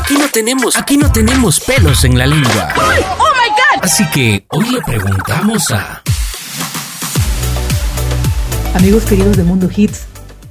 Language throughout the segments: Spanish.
Aquí no tenemos pelos en la lengua. ¡Oh, my God! Así que hoy le preguntamos a... Amigos queridos de Mundo Hits,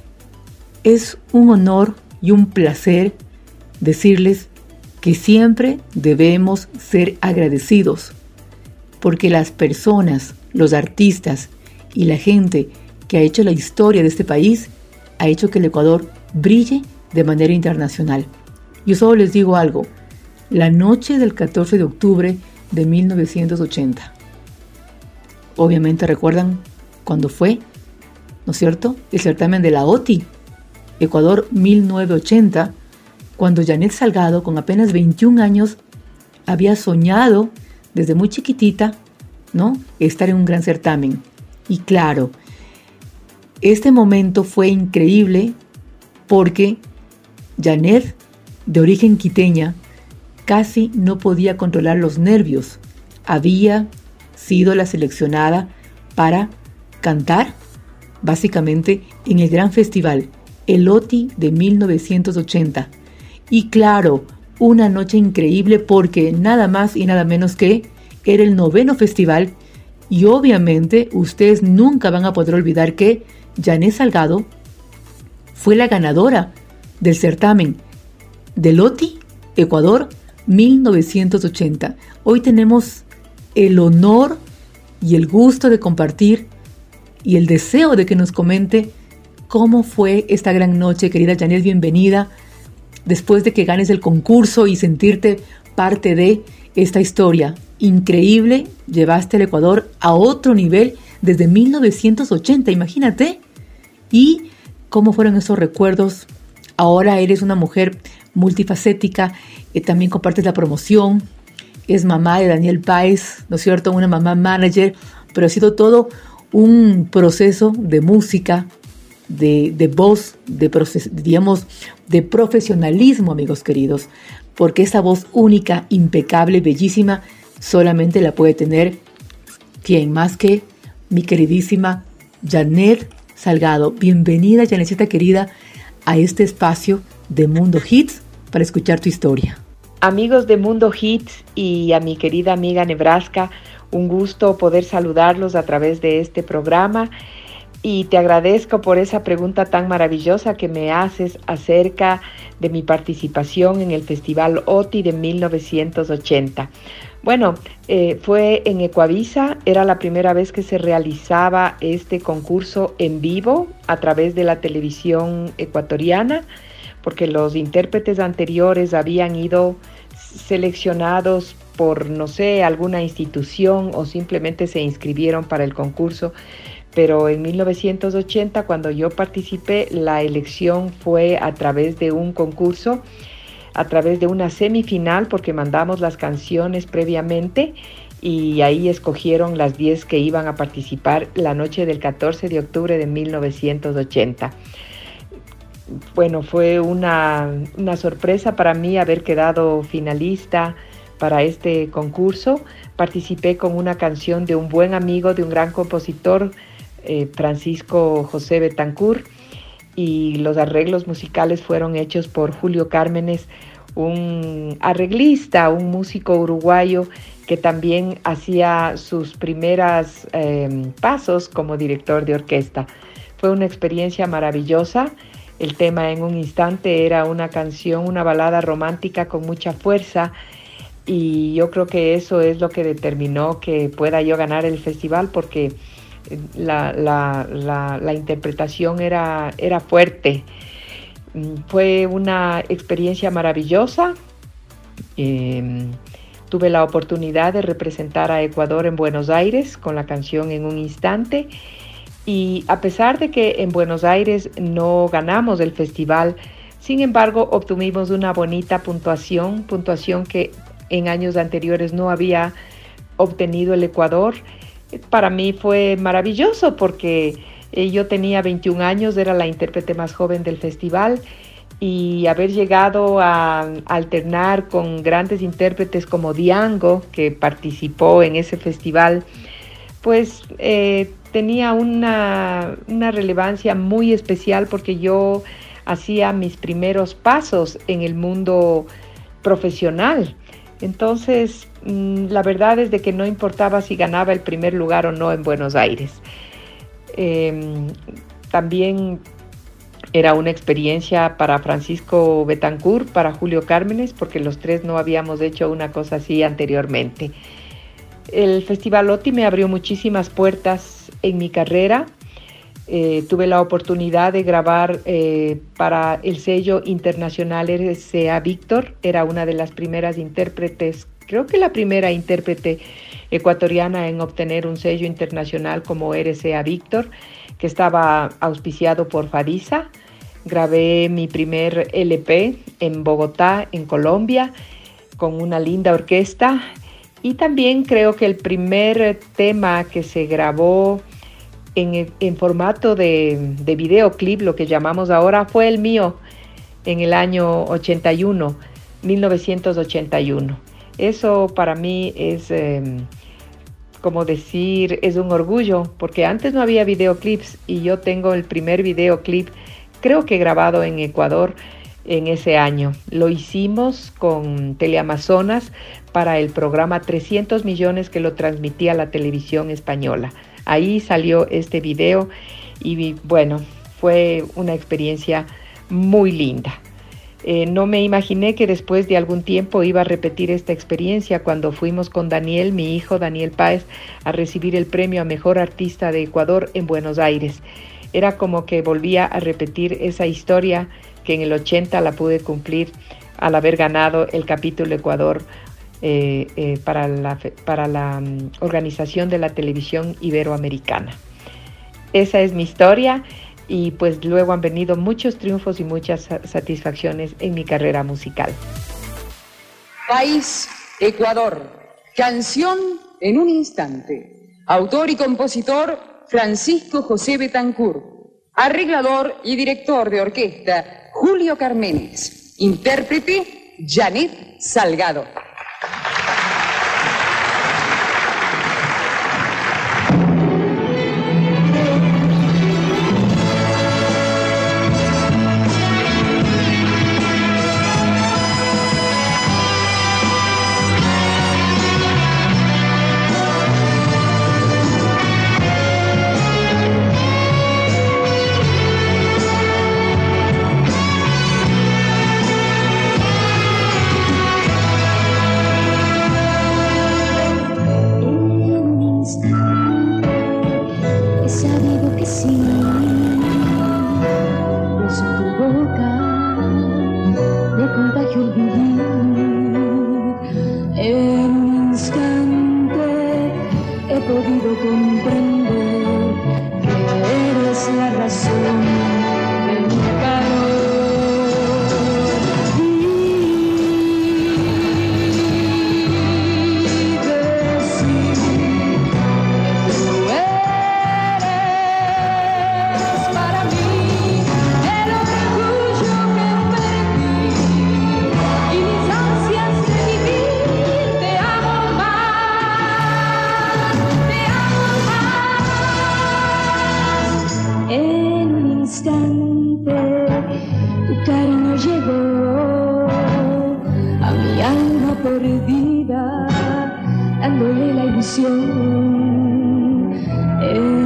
es un honor y un placer decirles que siempre debemos ser agradecidos, porque las personas, los artistas y la gente que ha hecho la historia de este país ha hecho que el Ecuador brille de manera internacional. Yo solo les digo algo: la noche del 14 de octubre de 1980. Obviamente recuerdan cuándo fue, ¿no es cierto?, el certamen de la OTI, Ecuador 1980, cuando Janet Salgado, con apenas 21 años, había soñado desde muy chiquitita, ¿no?, estar en un gran certamen. Y claro, este momento fue increíble porque Janet, de origen quiteña, casi no podía controlar los nervios. Había sido la seleccionada para cantar, básicamente, en el gran festival, el OTI de 1980. Y claro, una noche increíble porque nada más y nada menos que era el 9º festival, y obviamente ustedes nunca van a poder olvidar que Janet Salgado fue la ganadora del certamen del OTI Ecuador 1980. Hoy tenemos el honor y el gusto de compartir y el deseo de que nos comente cómo fue esta gran noche. Querida Janet, bienvenida. Después de que ganes el concurso y sentirte parte de esta historia increíble, llevaste al Ecuador a otro nivel desde 1980, imagínate. Y cómo fueron esos recuerdos. Ahora eres una mujer multifacética, también compartes la promoción, es mamá de Daniel Páez, ¿no es cierto?, una mamá manager, pero ha sido todo un proceso de música, de voz, de profesionalismo, amigos queridos, porque esa voz única, impecable, bellísima, solamente la puede tener quien más que mi queridísima Janet Salgado. Bienvenida, Janetcita querida, a este espacio de Mundo Hits para escuchar tu historia. Amigos de Mundo Hits y a mi querida amiga Nebraska, un gusto poder saludarlos a través de este programa, y te agradezco por esa pregunta tan maravillosa que me haces acerca de mi participación en el Festival OTI de 1980. Bueno, fue en Ecuavisa, era la primera vez que se realizaba este concurso en vivo a través de la televisión ecuatoriana, porque los intérpretes anteriores habían ido seleccionados por, no sé, alguna institución o simplemente se inscribieron para el concurso. Pero en 1980, cuando yo participé, la elección fue a través de un concurso, a través de una semifinal, porque mandamos las canciones previamente y ahí escogieron las 10 que iban a participar la noche del 14 de octubre de 1980. Bueno, fue una sorpresa para mí haber quedado finalista para este concurso. Participé con una canción de un buen amigo, de un gran compositor, Francisco José Betancourt, y los arreglos musicales fueron hechos por Julio Cármenes, un arreglista, un músico uruguayo que también hacía sus primeros pasos como director de orquesta. Fue una experiencia maravillosa. El tema En un instante era una canción, una balada romántica con mucha fuerza, y yo creo que eso es lo que determinó que pueda yo ganar el festival, porque la interpretación era fuerte. Fue una experiencia maravillosa. Tuve la oportunidad de representar a Ecuador en Buenos Aires con la canción En un instante, y a pesar de que en Buenos Aires no ganamos el festival, sin embargo obtuvimos una bonita puntuación que en años anteriores no había obtenido el Ecuador. Para mí fue maravilloso porque yo tenía 21 años, era la intérprete más joven del festival, y haber llegado a alternar con grandes intérpretes como Diango, que participó en ese festival, pues tenía una relevancia muy especial, porque yo hacía mis primeros pasos en el mundo profesional. Entonces, la verdad es de que no importaba si ganaba el primer lugar o no en Buenos Aires. También era una experiencia para Francisco Betancourt, para Julio Cármenes, porque los tres no habíamos hecho una cosa así anteriormente. El Festival OTI me abrió muchísimas puertas en mi carrera. Tuve la oportunidad de grabar para el sello internacional RCA Víctor. Era una de las primeras intérpretes, creo que la primera intérprete ecuatoriana en obtener un sello internacional como RCA Víctor, que estaba auspiciado por Fadisa. Grabé mi primer LP en Bogotá, en Colombia, con una linda orquesta. Y también creo que el primer tema que se grabó en formato de videoclip, lo que llamamos ahora, fue el mío en el año 1981. Eso para mí es, como decir, es un orgullo, porque antes no había videoclips y yo tengo el primer videoclip, creo que grabado en Ecuador, en ese año. Lo hicimos con Teleamazonas para el programa 300 millones que lo transmitía la televisión española. Ahí salió este video y bueno, fue una experiencia muy linda. No me imaginé que después de algún tiempo iba a repetir esta experiencia cuando fuimos con Daniel, mi hijo Daniel Páez, a recibir el premio a Mejor Artista de Ecuador en Buenos Aires. Era como que volvía a repetir esa historia que en el 80 la pude cumplir al haber ganado el capítulo Ecuador para la Organización de la Televisión Iberoamericana. Esa es mi historia y pues luego han venido muchos triunfos y muchas satisfacciones en mi carrera musical. País, Ecuador. Canción en un instante. Autor y compositor Francisco José Betancourt. Arreglador y director de orquesta Julio Cármenes. Intérprete Janet Salgado. Perdida, dándole la ilusión.